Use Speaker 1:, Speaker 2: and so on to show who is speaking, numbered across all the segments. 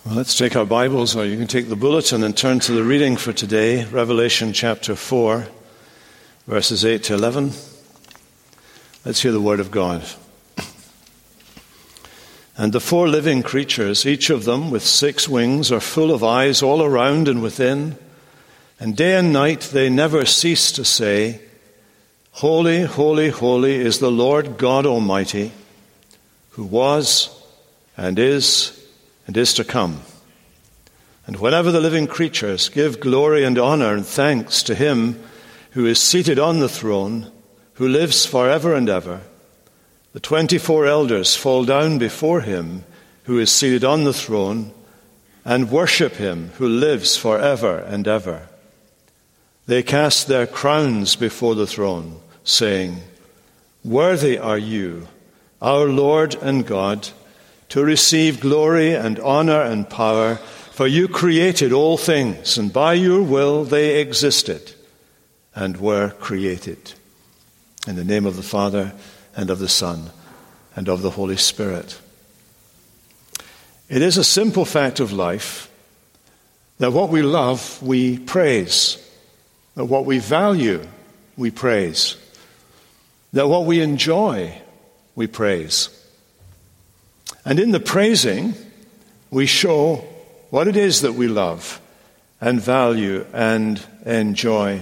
Speaker 1: Well, let's take our Bibles, or you can take the bulletin and turn to the reading for today, Revelation chapter 4, verses 8 to 11. Let's hear the word of God. And the four living creatures, each of them with 6 wings, are full of eyes all around and within, and day and night they never cease to say, Holy, holy, holy is the Lord God Almighty, who was and is to come. And whenever the living creatures give glory and honor and thanks to him who is seated on the throne, who lives forever and ever, the 24 elders fall down before him who is seated on the throne and worship him who lives forever and ever. They cast their crowns before the throne, saying, Worthy are you, our Lord and God, to receive glory and honor and power, for you created all things, and by your will they existed and were created. In the name of the Father, and of the Son, and of the Holy Spirit. It is a simple fact of life that what we love, we praise. That what we value, we praise. That what we enjoy, we praise. And in the praising, we show what it is that we love and value and enjoy.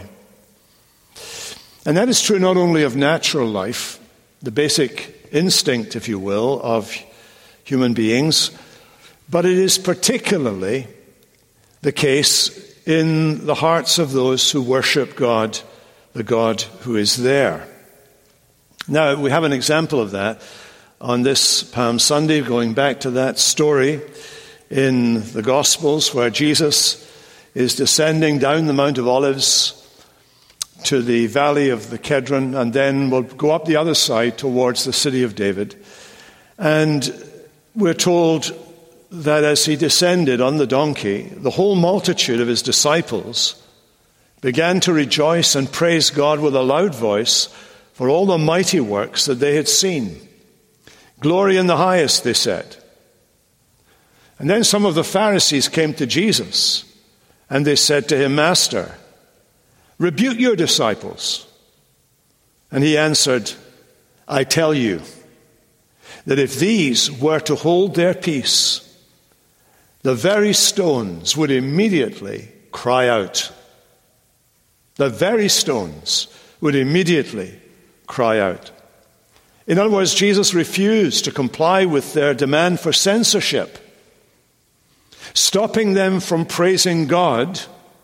Speaker 1: And that is true not only of natural life, the basic instinct, if you will, of human beings, but it is particularly the case in the hearts of those who worship God, the God who is there. Now, we have an example of that on this Palm Sunday, going back to that story in the Gospels where Jesus is descending down the Mount of Olives to the valley of the Kedron, and then will go up the other side towards the city of David. And we're told that as he descended on the donkey, the whole multitude of his disciples began to rejoice and praise God with a loud voice for all the mighty works that they had seen. Glory in the highest, they said. And then some of the Pharisees came to Jesus, and they said to him, Master, rebuke your disciples. And he answered, I tell you that if these were to hold their peace, the very stones would immediately cry out. The very stones would immediately cry out. In other words, Jesus refused to comply with their demand for censorship. Stopping them from praising God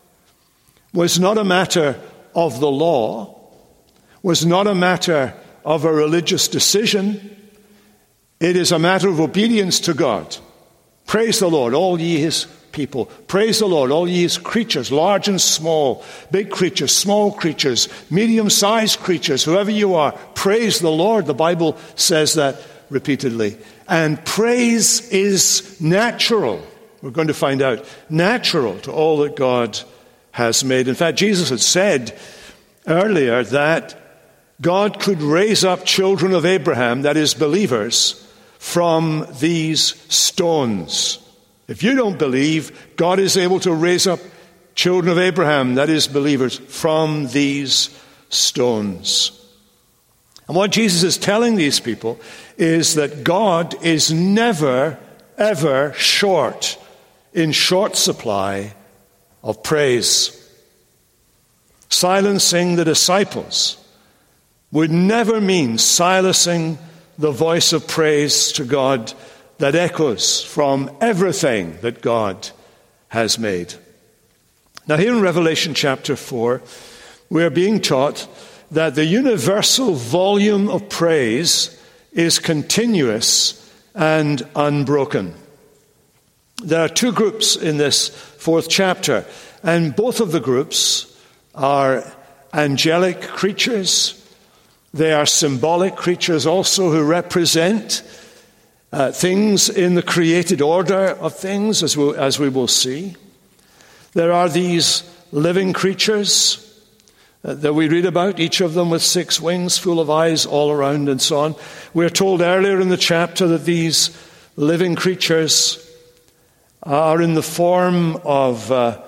Speaker 1: was not a matter of the law, was not a matter of a religious decision. It is a matter of obedience to God. Praise the Lord, all ye his people. Praise the Lord, all ye his creatures, large and small, big creatures, small creatures, medium-sized creatures, whoever you are. Praise the Lord. The Bible says that repeatedly. And praise is natural. We're going to find out. Natural to all that God has made. In fact, Jesus had said earlier that God could raise up children of Abraham, that is, believers, from these stones. If you don't believe, God is able to raise up children of Abraham, that is, believers, from these stones. And what Jesus is telling these people is that God is never, ever in short supply of praise. Silencing the disciples would never mean silencing the voice of praise to God that echoes from everything that God has made. Now here in Revelation chapter 4, we are being taught that the universal volume of praise is continuous and unbroken. There are 2 groups in this 4th chapter, and both of the groups are angelic creatures. They are symbolic creatures also who represent things in the created order of things, as we will see. There are these living creatures that we read about, each of them with 6 wings, full of eyes all around and so on. We're told earlier in the chapter that these living creatures are in the form of a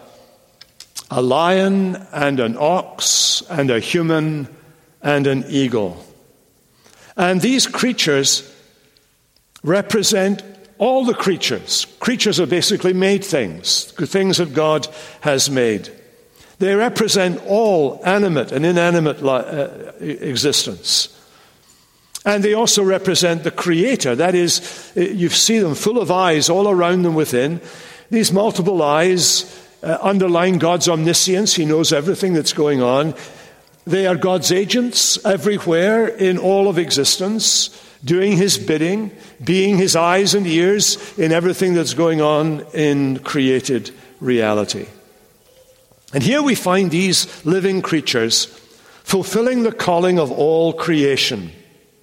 Speaker 1: lion and an ox and a human and an eagle. And these creatures represent all the creatures. Creatures are basically made things that God has made. They represent all animate and inanimate existence. And they also represent the Creator. That is, you see them full of eyes all around them within. These multiple eyes underline God's omniscience. He knows everything that's going on. They are God's agents everywhere in all of existence, doing His bidding, being His eyes and ears in everything that's going on in created reality. And here we find these living creatures fulfilling the calling of all creation.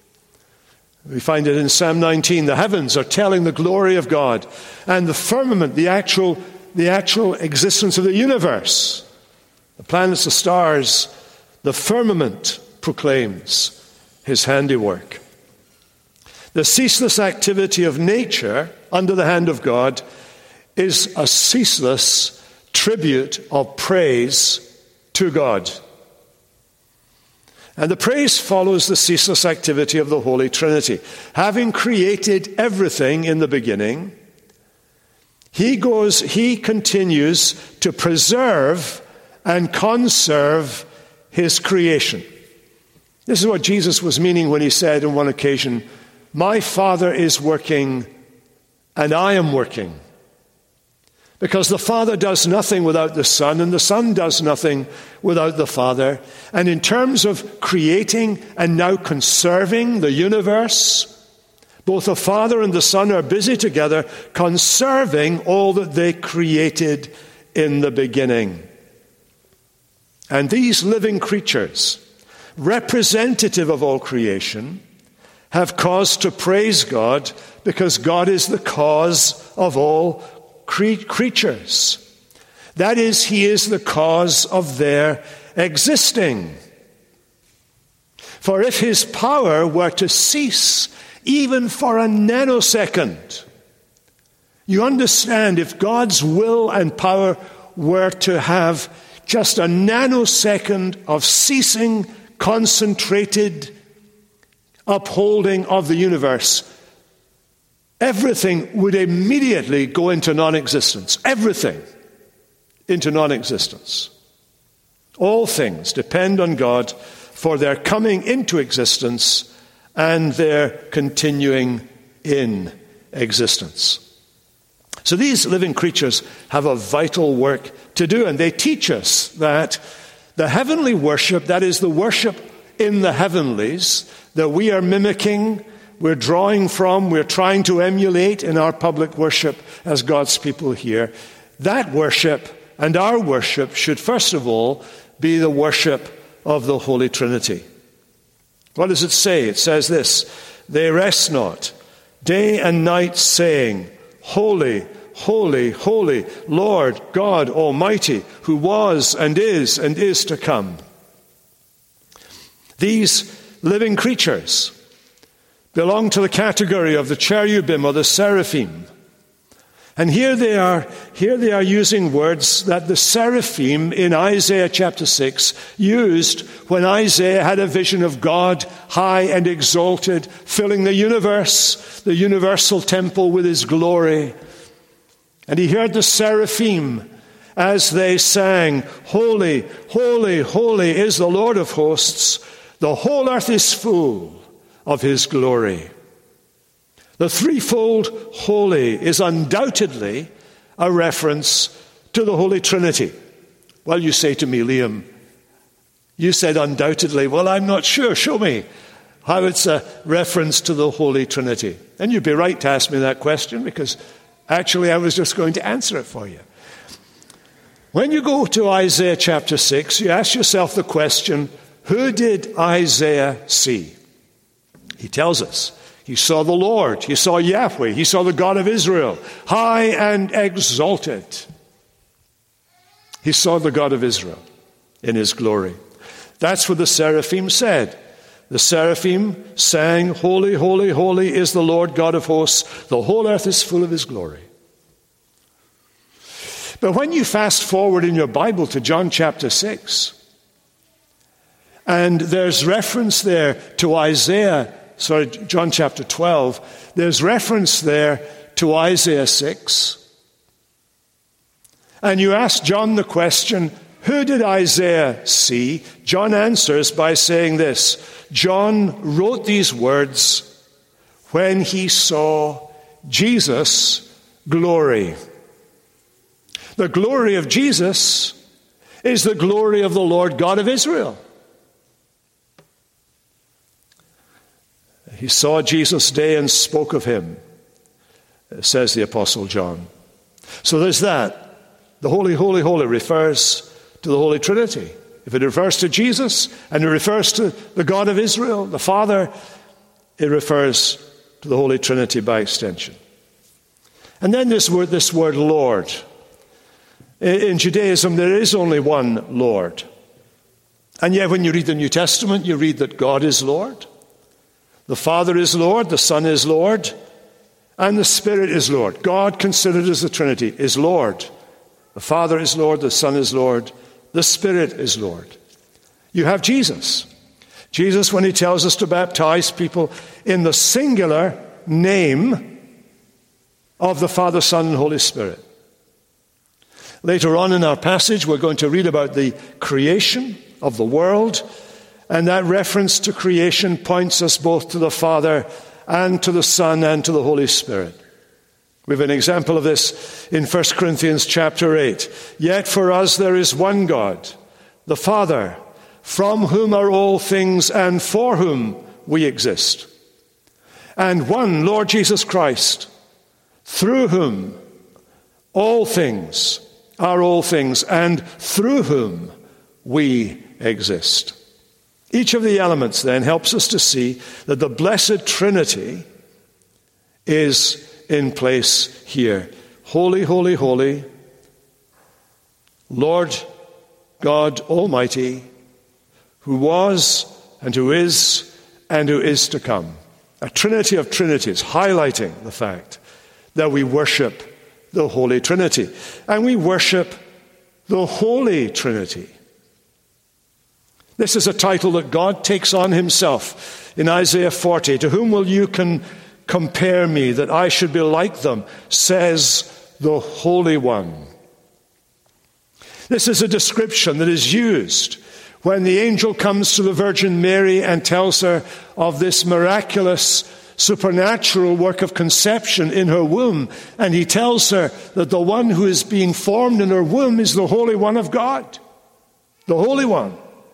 Speaker 1: We find it in Psalm 19. The heavens are telling the glory of God, and the firmament, the actual existence of the universe, the planets, the stars, the firmament proclaims His handiwork. The ceaseless activity of nature under the hand of God is a ceaseless tribute of praise to God. And the praise follows the ceaseless activity of the Holy Trinity. Having created everything in the beginning, He continues to preserve and conserve His creation. This is what Jesus was meaning when He said on one occasion, "My Father is working and I am working." Because the Father does nothing without the Son, and the Son does nothing without the Father. And in terms of creating and now conserving the universe, both the Father and the Son are busy together conserving all that they created in the beginning. And these living creatures, representative of all creation, have cause to praise God because God is the cause of all creatures. That is, He is the cause of their existing. For if His power were to cease even for a nanosecond, you understand, if God's will and power were to have just a nanosecond of ceasing, concentrated upholding of the universe, everything would immediately go into non-existence. Everything into non-existence. All things depend on God for their coming into existence and their continuing in existence. So these living creatures have a vital work to do, and they teach us that the heavenly worship, that is the worship in the heavenlies, that we are mimicking, we're drawing from, we're trying to emulate in our public worship as God's people here. That worship and our worship should first of all be the worship of the Holy Trinity. What does it say? It says this: "They rest not, day and night, saying, Holy, holy, holy, Lord God Almighty, who was and is to come." These living creatures belong to the category of the cherubim or the seraphim. And here they are using words that the seraphim in Isaiah chapter 6 used when Isaiah had a vision of God high and exalted, filling the universe, the universal temple with His glory. And he heard the seraphim as they sang, "Holy, holy, holy is the Lord of hosts. The whole earth is full of His glory." The threefold holy is undoubtedly a reference to the Holy Trinity. Well, you say to me, "Liam, you said undoubtedly." Well, I'm not sure. Show me how it's a reference to the Holy Trinity. And you'd be right to ask me that question, because actually I was just going to answer it for you. When you go to Isaiah chapter 6, you ask yourself the question, who did Isaiah see? He tells us. He saw the Lord. He saw Yahweh. He saw the God of Israel, high and exalted. He saw the God of Israel in His glory. That's what the seraphim said. The seraphim sang, "Holy, holy, holy is the Lord God of hosts. The whole earth is full of His glory." But when you fast forward in your Bible to John chapter 6, and there's reference there to John chapter 12, there's reference there to Isaiah 6. And you ask John the question, who did Isaiah see? John answers by saying this: John wrote these words when he saw Jesus' glory. The glory of Jesus is the glory of the Lord God of Israel. He saw Jesus' day and spoke of him, says the Apostle John. So there's that. The Holy, Holy, Holy refers to the Holy Trinity. If it refers to Jesus and it refers to the God of Israel, the Father, it refers to the Holy Trinity by extension. And then this word Lord. In Judaism, there is only one Lord. And yet when you read the New Testament, you read that God is Lord. The Father is Lord, the Son is Lord, and the Spirit is Lord. God, considered as the Trinity, is Lord. The Father is Lord, the Son is Lord, the Spirit is Lord. You have Jesus. Jesus, when he tells us to baptize people in the singular name of the Father, Son, and Holy Spirit. Later on in our passage, we're going to read about the creation of the world, and that reference to creation points us both to the Father and to the Son and to the Holy Spirit. We have an example of this in 1 Corinthians chapter 8. Yet for us there is one God, the Father, from whom are all things and for whom we exist. And one Lord Jesus Christ, through whom all things are all things and through whom we exist. Each of the elements then helps us to see that the blessed Trinity is in place here. Holy, holy, holy, Lord God Almighty, who was and who is to come. A trinity of trinities, highlighting the fact that we worship the Holy Trinity. And we worship the Holy Trinity. This is a title that God takes on himself in Isaiah 40. To whom will you compare me that I should be like them, says the Holy One. This is a description that is used when the angel comes to the Virgin Mary and tells her of this miraculous supernatural work of conception in her womb. And he tells her that the one who is being formed in her womb is the Holy One of God. The Holy One.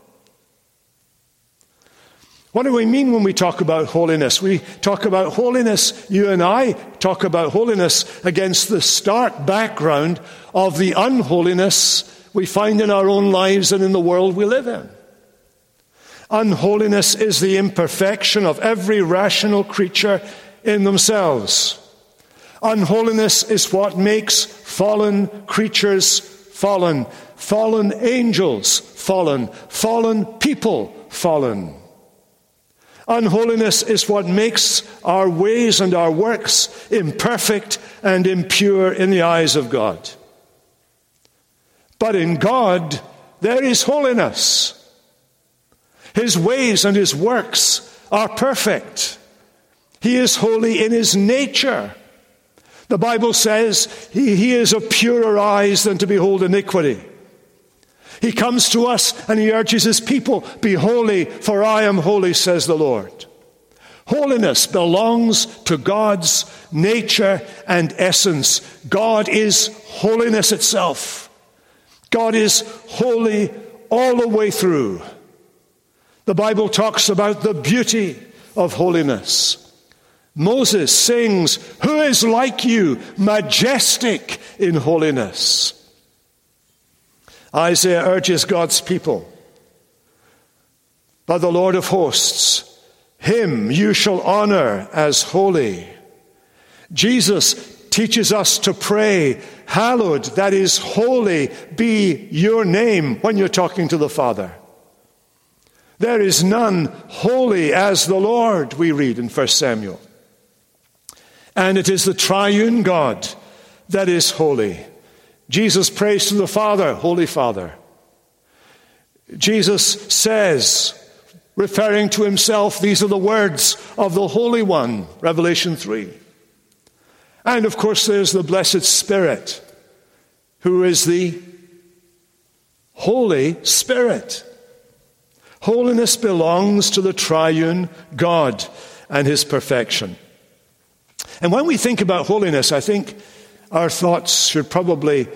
Speaker 1: What do we mean when we talk about holiness? We talk about holiness, you and I talk about holiness against the stark background of the unholiness we find in our own lives and in the world we live in. Unholiness is the imperfection of every rational creature in themselves. Unholiness is what makes fallen creatures fallen, fallen angels fallen, fallen people fallen. Unholiness is what makes our ways and our works imperfect and impure in the eyes of God. But in God, there is holiness. His ways and his works are perfect. He is holy in his nature. The Bible says he is of purer eyes than to behold iniquity. He comes to us and he urges his people, be holy, for I am holy, says the Lord. Holiness belongs to God's nature and essence. God is holiness itself. God is holy all the way through. The Bible talks about the beauty of holiness. Moses sings, "Who is like you, majestic in holiness?" Isaiah urges God's people, "But the Lord of hosts, him you shall honor as holy." Jesus teaches us to pray, "Hallowed," that is holy, "be your name," when you're talking to the Father. There is none holy as the Lord, we read in 1 Samuel. And it is the triune God that is holy. Jesus prays to the Father, Holy Father. Jesus says, referring to himself, these are the words of the Holy One, Revelation 3. And of course there's the Blessed Spirit, who is the Holy Spirit. Holiness belongs to the triune God and his perfection. And when we think about holiness, I think our thoughts should probably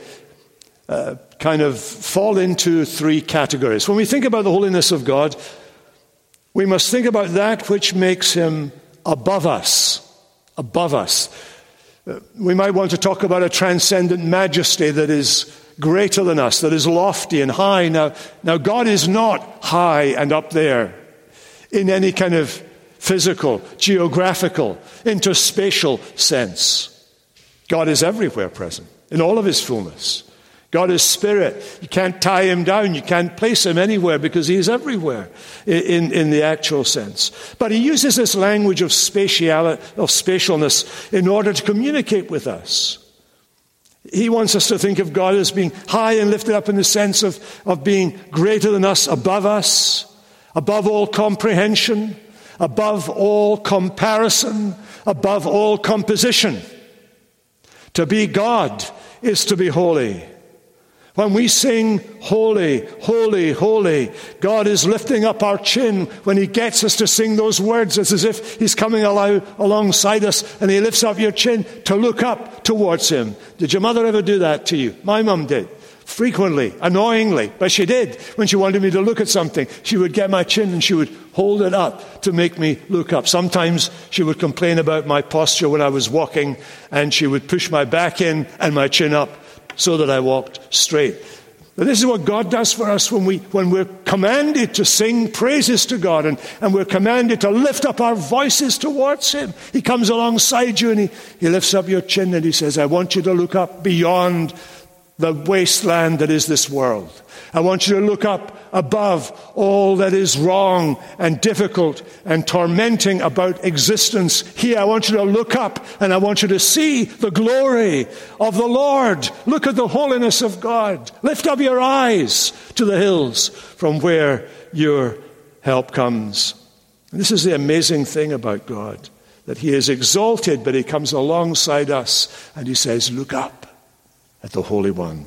Speaker 1: kind of fall into three categories. When we think about the holiness of God, we must think about that which makes him above us. Above us. We might want to talk about a transcendent majesty that is greater than us, that is lofty and high. Now God is not high and up there in any kind of physical, geographical, interspatial sense. God is everywhere present, in all of his fullness. God is spirit. You can't tie him down. You can't place him anywhere because he is everywhere in the actual sense. But he uses this language of spatialness in order to communicate with us. He wants us to think of God as being high and lifted up in the sense of being greater than us, above all comprehension, above all comparison, above all composition. To be God is to be holy. When we sing, holy, holy, holy, God is lifting up our chin when he gets us to sing those words. It's as if he's coming alongside us and he lifts up your chin to look up towards him. Did your mother ever do that to you? My mum did. Frequently, annoyingly, but she did. When she wanted me to look at something, she would get my chin and she would hold it up to make me look up. Sometimes she would complain about my posture when I was walking, and she would push my back in and my chin up so that I walked straight. But this is what God does for us when we're commanded to sing praises to God and we're commanded to lift up our voices towards him. He comes alongside you and he lifts up your chin and he says, I want you to look up beyond the wasteland that is this world. I want you to look up above all that is wrong and difficult and tormenting about existence here. I want you to look up and I want you to see the glory of the Lord. Look at the holiness of God. Lift up your eyes to the hills from where your help comes. And this is the amazing thing about God, that he is exalted, but he comes alongside us and he says, look up at the Holy One.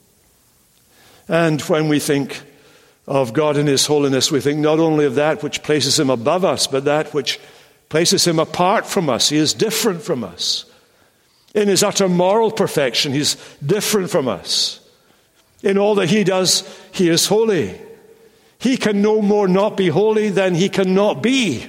Speaker 1: And when we think of God in his holiness, we think not only of that which places him above us, but that which places him apart from us. He is different from us. In his utter moral perfection, he's different from us. In all that he does, he is holy. He can no more not be holy than he cannot be.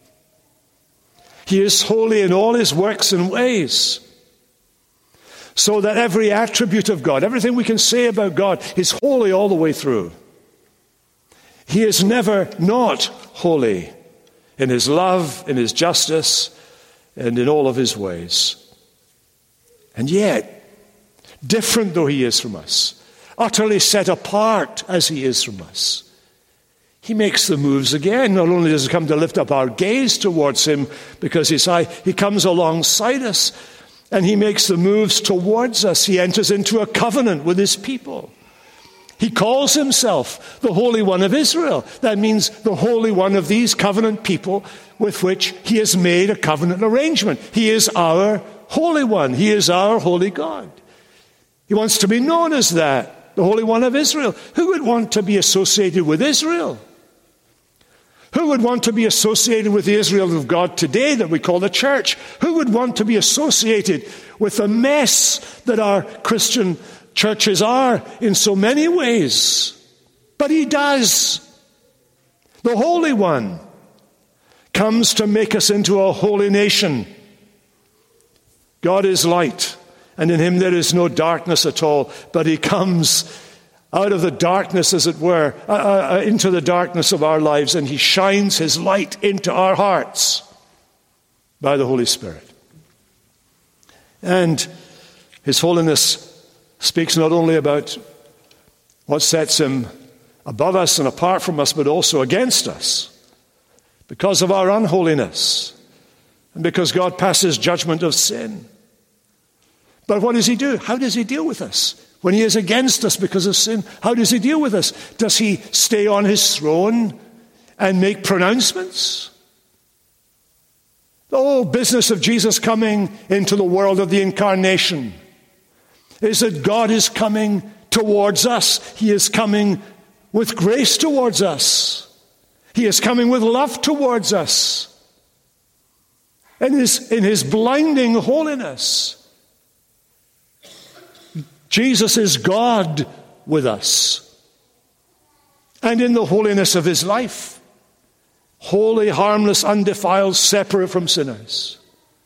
Speaker 1: He is holy in all his works and ways. So that every attribute of God, everything we can say about God, is holy all the way through. He is never not holy in his love, in his justice, and in all of his ways. And yet, different though he is from us, utterly set apart as he is from us, he makes the moves again. Not only does he come to lift up our gaze towards him because he's high, he comes alongside us and he makes the moves towards us. He enters into a covenant with his people. He calls himself the Holy One of Israel. That means the Holy One of these covenant people with which he has made a covenant arrangement. He is our Holy One. He is our holy God. He wants to be known as that, the Holy One of Israel. Who would want to be associated with Israel? Who would want to be associated with the Israel of God today that we call the church? Who would want to be associated with the mess that our Christian churches are in so many ways? But he does. The Holy One comes to make us into a holy nation. God is light, and in him there is no darkness at all, but he comes out of the darkness, as it were, into the darkness of our lives, and he shines his light into our hearts by the Holy Spirit. And his holiness speaks not only about what sets him above us and apart from us, but also against us because of our unholiness and because God passes judgment of sin. But what does he do? How does he deal with us When he is against us because of sin, how does he deal with us? Does he stay on his throne and make pronouncements? The whole business of Jesus coming into the world of the incarnation is that God is coming towards us. He is coming with grace towards us. He is coming with love towards us. And in his blinding holiness, Jesus is God with us. And in the holiness of his life, holy, harmless, undefiled, separate from sinners.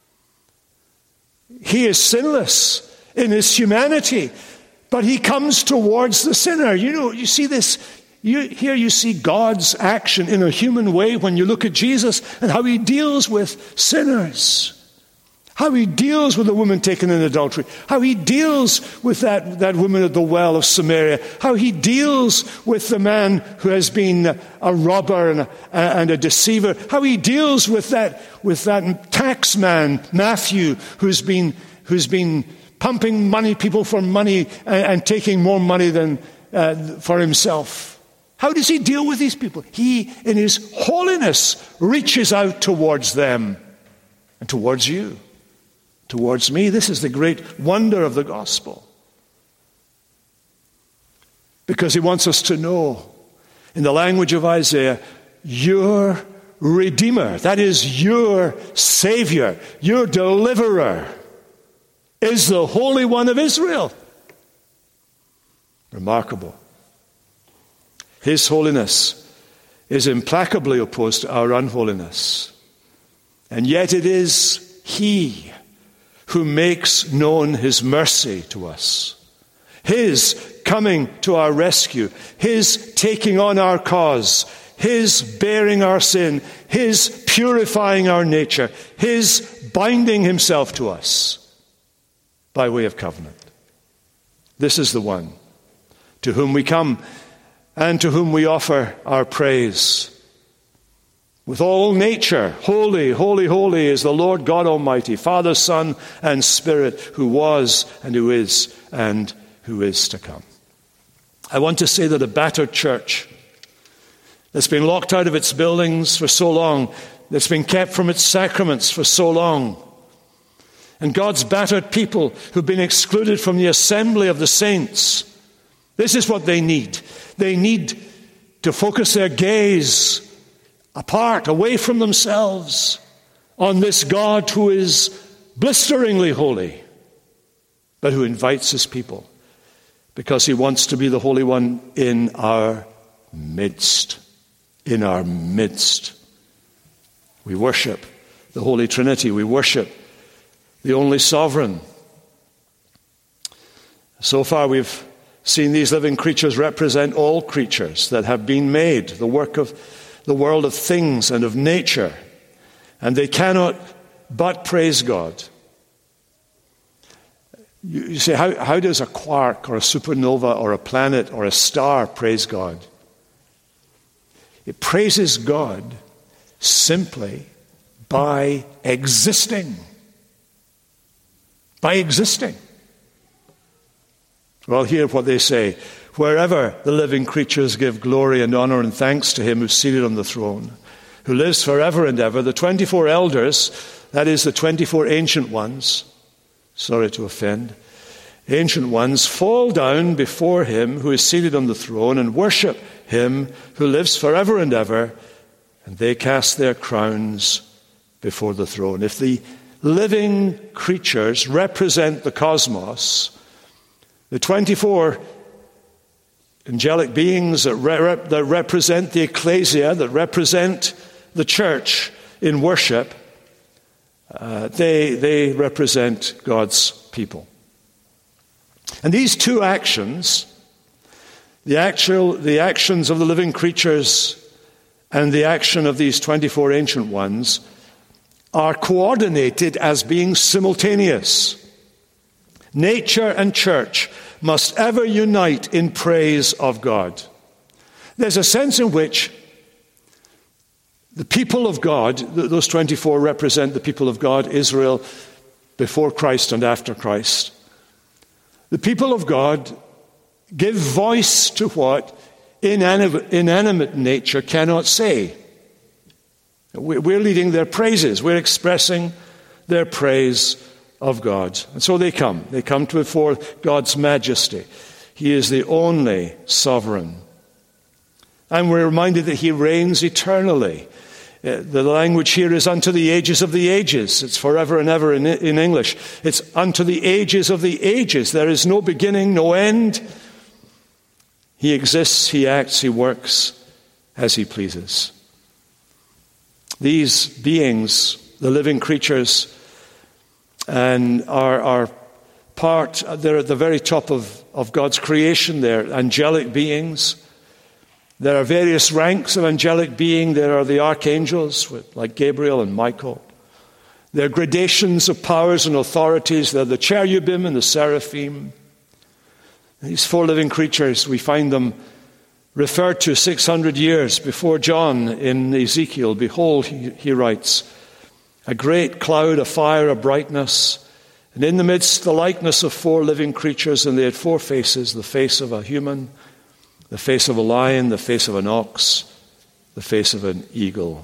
Speaker 1: He is sinless in his humanity, but he comes towards the sinner. You see this. Here you see God's action in a human way when you look at Jesus and how he deals with sinners. How he deals with the woman taken in adultery. How he deals with that woman at the well of Samaria. How he deals with the man who has been a robber and a deceiver. How he deals with that tax man, Matthew, who's been pumping people for money and taking more money than for himself. How does he deal with these people? He, in his holiness, reaches out towards them and towards you, towards me. This is the great wonder of the gospel. Because he wants us to know, in the language of Isaiah, your Redeemer, that is your Savior, your Deliverer, is the Holy One of Israel. Remarkable. His holiness is implacably opposed to our unholiness. And yet it is he who makes known his mercy to us. His coming to our rescue. His taking on our cause. His bearing our sin. His purifying our nature. His binding himself to us by way of covenant. This is the one to whom we come and to whom we offer our praise. With all nature, holy, holy, holy is the Lord God Almighty, Father, Son, and Spirit, who was and who is to come. I want to say that a battered church that's been locked out of its buildings for so long, that's been kept from its sacraments for so long, and God's battered people who've been excluded from the assembly of the saints, this is what they need. They need to focus their gaze apart, away from themselves, on this God who is blisteringly holy, but who invites his people because he wants to be the Holy One in our midst. In our midst. We worship the Holy Trinity. We worship the only sovereign. So far we've seen these living creatures represent all creatures that have been made, the work of the world of things and of nature, and they cannot but praise God. You say, how does a quark or a supernova or a planet or a star praise God? It praises God simply by existing. By existing. Well, hear what they say. Wherever the living creatures give glory and honor and thanks to him who's seated on the throne, who lives forever and ever, the 24 elders, that is the 24 ancient ones, sorry to offend, ancient ones, fall down before him who is seated on the throne and worship him who lives forever and ever, and they cast their crowns before the throne. If the living creatures represent the cosmos, the 24 angelic beings that represent the ecclesia, that represent the church in worship, they represent God's people. And these two actions, the actions of the living creatures and the action of these 24 ancient ones, are coordinated as being simultaneous. Nature and church must ever unite in praise of God. There's a sense in which the people of God, those 24 represent the people of God, Israel before Christ and after Christ. The people of God give voice to what inanimate nature cannot say. We're leading their praises. We're expressing their praise of God. And so they come. They come before God's majesty. He is the only sovereign. And we're reminded that he reigns eternally. The language here is unto the ages of the ages. It's forever and ever in English. It's unto the ages of the ages. There is no beginning, no end. He exists, he acts, he works as he pleases. These beings, the living creatures, and are part, they're at the very top of God's creation. They're angelic beings. There are various ranks of angelic being. There are the archangels, like Gabriel and Michael. There are gradations of powers and authorities. There are the cherubim and the seraphim. These four living creatures, we find them referred to 600 years before John in Ezekiel. Behold, he writes, a great cloud, a fire, a brightness, and in the midst the likeness of four living creatures, and they had four faces, the face of a human, the face of a lion, the face of an ox, the face of an eagle.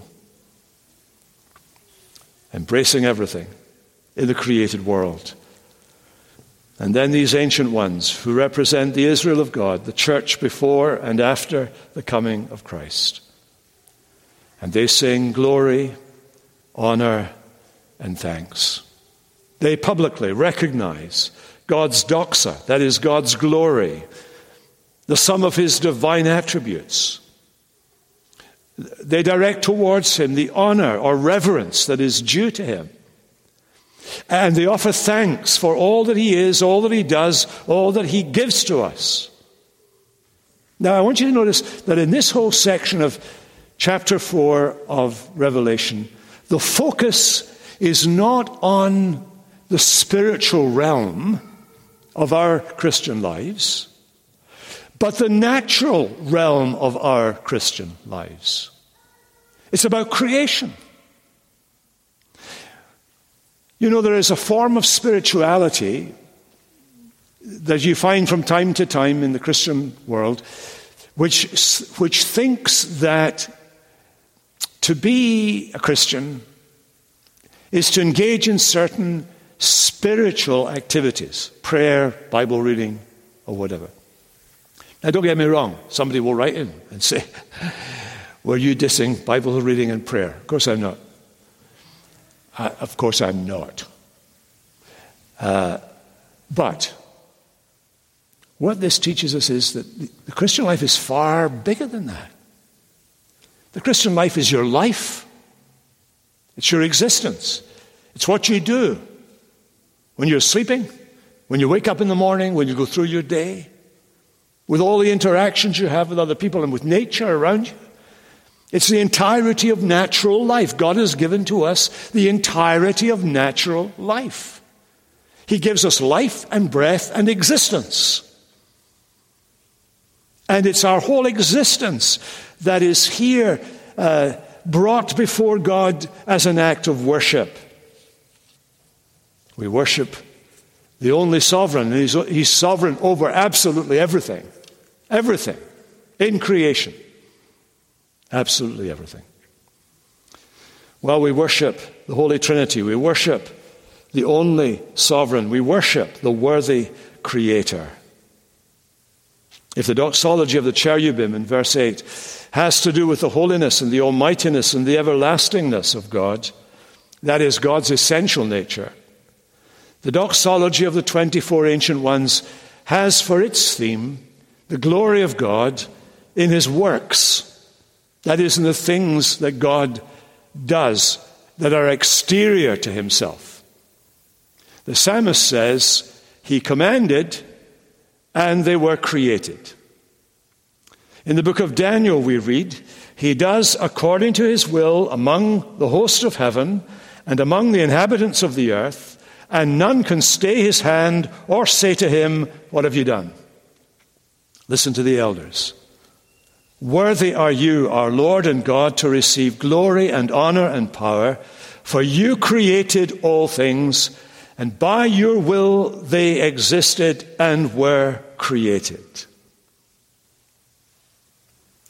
Speaker 1: Embracing everything in the created world. And then these ancient ones who represent the Israel of God, the church before and after the coming of Christ. And they sing glory, honor, and thanks. They publicly recognize God's doxa, that is God's glory, the sum of his divine attributes. They direct towards him the honor or reverence that is due to him. And they offer thanks for all that he is, all that he does, all that he gives to us. Now, I want you to notice that in this whole section of chapter 4 of Revelation, the focus is not on the spiritual realm of our Christian lives, but the natural realm of our Christian lives. It's about creation. You know, there is a form of spirituality that you find from time to time in the Christian world, which thinks that to be a Christian is to engage in certain spiritual activities, prayer, Bible reading, or whatever. Now, don't get me wrong. Somebody will write in and say, were you dissing Bible reading and prayer? Of course I'm not. Of course I'm not. But what this teaches us is that the Christian life is far bigger than that. The Christian life is your life. It's your existence. It's what you do when you're sleeping, when you wake up in the morning, when you go through your day, with all the interactions you have with other people and with nature around you. It's the entirety of natural life. God has given to us the entirety of natural life. He gives us life and breath and existence. And it's our whole existence that is here brought before God as an act of worship. We worship the only sovereign, and he's sovereign over absolutely everything. Everything in creation. Absolutely everything. Well, we worship the Holy Trinity. We worship the only sovereign. We worship the worthy Creator. If the doxology of the cherubim in verse 8 has to do with the holiness and the almightiness and the everlastingness of God, that is God's essential nature, the doxology of the 24 ancient ones has for its theme the glory of God in his works. That is, in the things that God does that are exterior to himself. The psalmist says, he commanded and they were created. In the book of Daniel we read, he does according to his will among the host of heaven and among the inhabitants of the earth, and none can stay his hand or say to him, what have you done? Listen to the elders. Worthy are you, our Lord and God, to receive glory and honor and power, for you created all things, and by your will they existed and were created.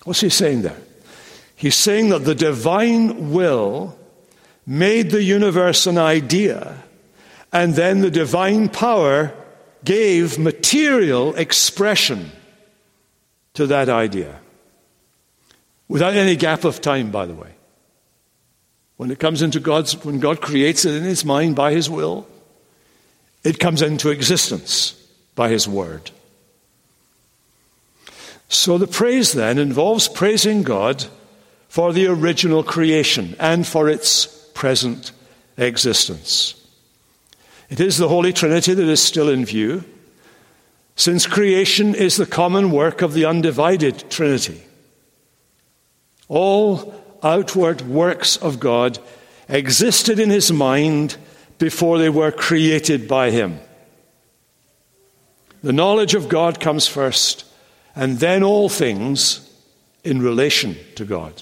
Speaker 1: What's he saying there? He's saying that the divine will made the universe an idea, and then the divine power gave material expression to that idea. Without any gap of time, by the way. When it comes into when God creates it in his mind by his will, it comes into existence by his word. So the praise then involves praising God for the original creation and for its present existence. It is the Holy Trinity that is still in view, since creation is the common work of the undivided Trinity. All outward works of God existed in his mind before they were created by him. The knowledge of God comes first, and then all things in relation to God.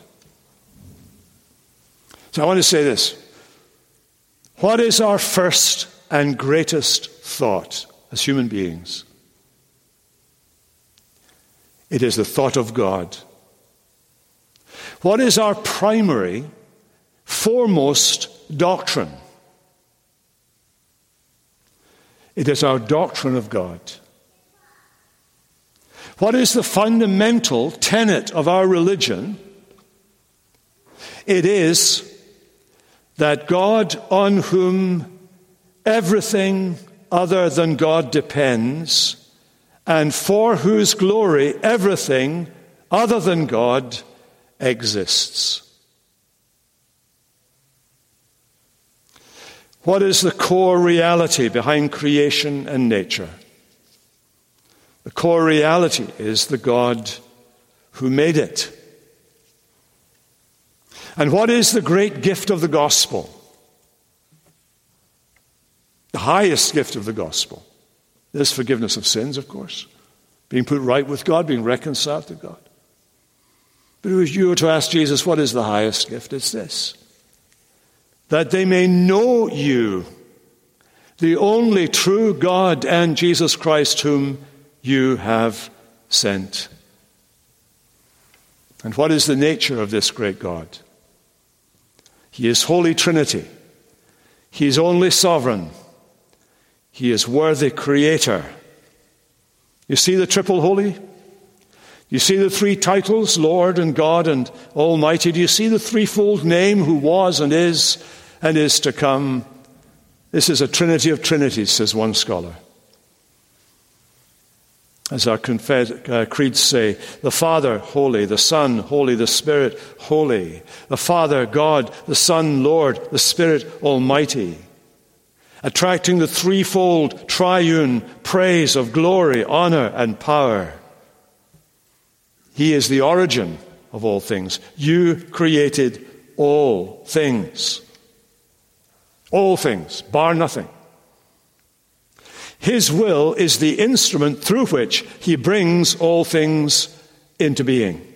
Speaker 1: So I want to say this. What is our first and greatest thought as human beings? It is the thought of God. What is our primary, foremost doctrine? It is our doctrine of God. What is the fundamental tenet of our religion? It is that God, on whom everything other than God depends, and for whose glory everything other than God exists. What is the core reality behind creation and nature? The core reality is the God who made it. And what is the great gift of the gospel? The highest gift of the gospel is forgiveness of sins, of course. Being put right with God, being reconciled to God. But if you were to ask Jesus, what is the highest gift? It's this: that they may know you, the only true God, and Jesus Christ whom you have sent. And what is the nature of this great God? He is Holy Trinity. He is only sovereign. He is worthy creator. You see the triple holy? You see the three titles, Lord and God and Almighty? Do you see the threefold name, who was and is to come? This is a trinity of trinities, says one scholar. As our creeds say, the Father, holy, the Son, holy, the Spirit, holy. The Father, God, the Son, Lord, the Spirit, Almighty. Attracting the threefold triune praise of glory, honor, and power. He is the origin of all things. You created all things. All things, bar nothing. His will is the instrument through which he brings all things into being.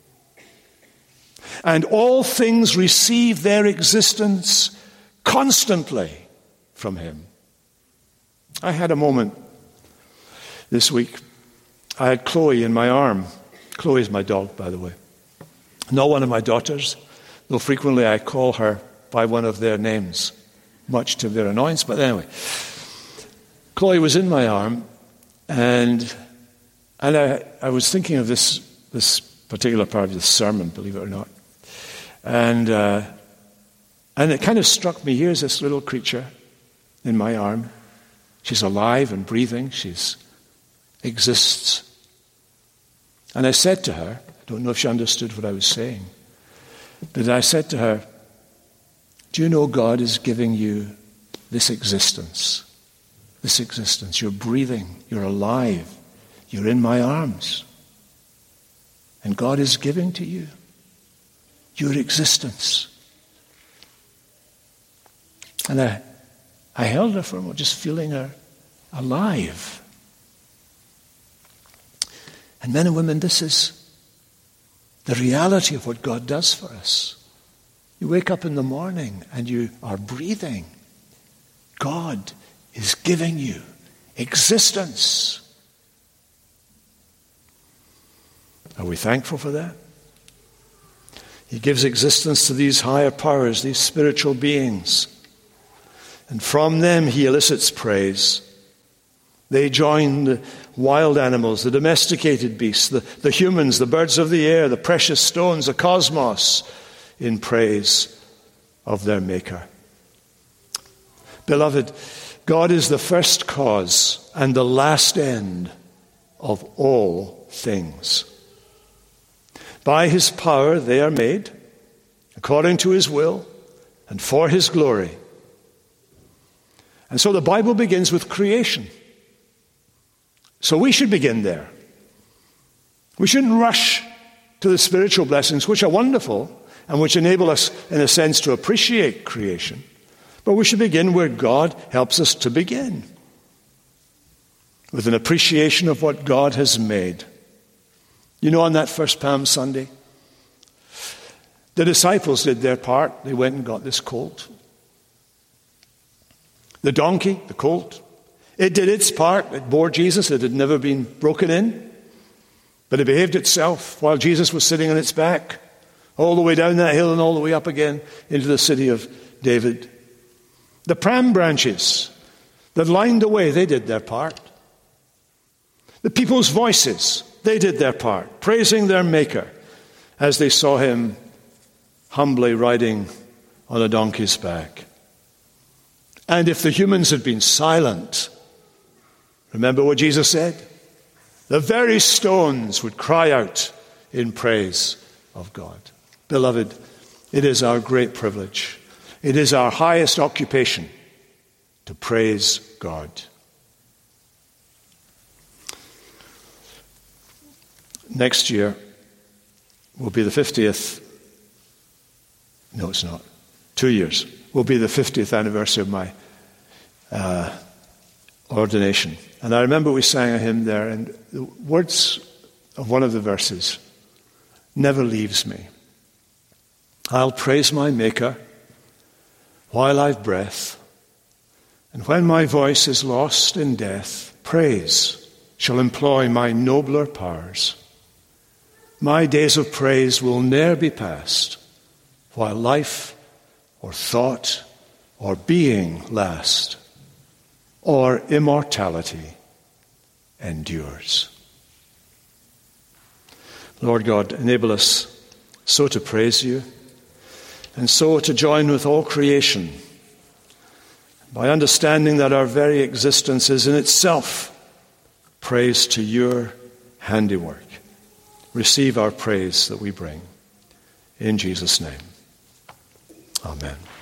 Speaker 1: And all things receive their existence constantly from him. I had a moment this week. I had Chloe in my arm. Chloe is my dog, by the way. Not one of my daughters, though frequently I call her by one of their names, much to their annoyance. But anyway, Chloe was in my arm, and I was thinking of this particular part of the sermon, believe it or not. And it kind of struck me, here's this little creature in my arm. She's alive and breathing. She exists. And I said to her, I don't know if she understood what I was saying, but I said to her, do you know God is giving you this existence? This existence. You're breathing. You're alive. You're in my arms. And God is giving to you your existence. And I held her for a moment, just feeling her alive. And men and women, this is the reality of what God does for us. You wake up in the morning and you are breathing. God is giving you existence. Are we thankful for that? He gives existence to these higher powers, these spiritual beings. And from them he elicits praise. They join the wild animals, the domesticated beasts, the humans, the birds of the air, the precious stones, the cosmos, in praise of their Maker. Beloved, God is the first cause and the last end of all things. By his power they are made, according to his will and for his glory. And so the Bible begins with creation. So we should begin there. We shouldn't rush to the spiritual blessings, which are wonderful and which enable us, in a sense, to appreciate creation. But we should begin where God helps us to begin, with an appreciation of what God has made. You know, on that first Palm Sunday, the disciples did their part. They went and got this colt. The donkey, the colt, it did its part. It bore Jesus. It had never been broken in. But it behaved itself while Jesus was sitting on its back, all the way down that hill and all the way up again into the city of David. The palm branches that lined the way, they did their part. The people's voices, they did their part, praising their Maker as they saw him humbly riding on a donkey's back. And if the humans had been silent, remember what Jesus said? The very stones would cry out in praise of God. Beloved, it is our great privilege. It is our highest occupation to praise God. Next year will be the 50th. No, it's not. 2 years will be the 50th anniversary of my ordination. And I remember we sang a hymn there, and the words of one of the verses never leaves me. I'll praise my Maker while I've breath, and when my voice is lost in death, praise shall employ my nobler powers. My days of praise will ne'er be past, while life or thought or being last, or immortality endures. Lord God, enable us so to praise you, and so to join with all creation by understanding that our very existence is in itself praise to your handiwork. Receive our praise that we bring. In Jesus' name, amen.